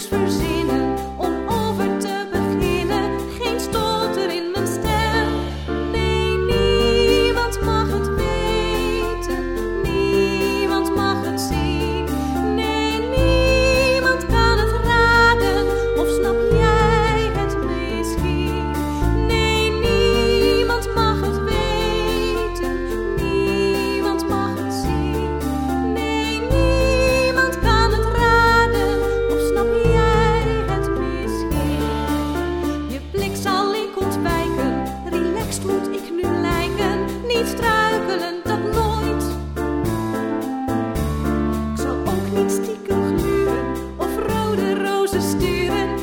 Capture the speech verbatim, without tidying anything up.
leuks verzinnen om over te beginnen. Geen stotter in mijn stem. Nee, niemand mag het weten. Niemand mag het zien. Nee, niemand kan het raden. Of snap jij het misschien? Nee, niemand mag het weten. Niemand mag het zien. Nee, niemand kan het raden. Of snap jij het misschien? Je blik zal ik ontwijken. Relaxed moet ik nu lijken. Niet struikelen, dat nooit. Ik zal ook niet stiekem gluren of rode rozen sturen.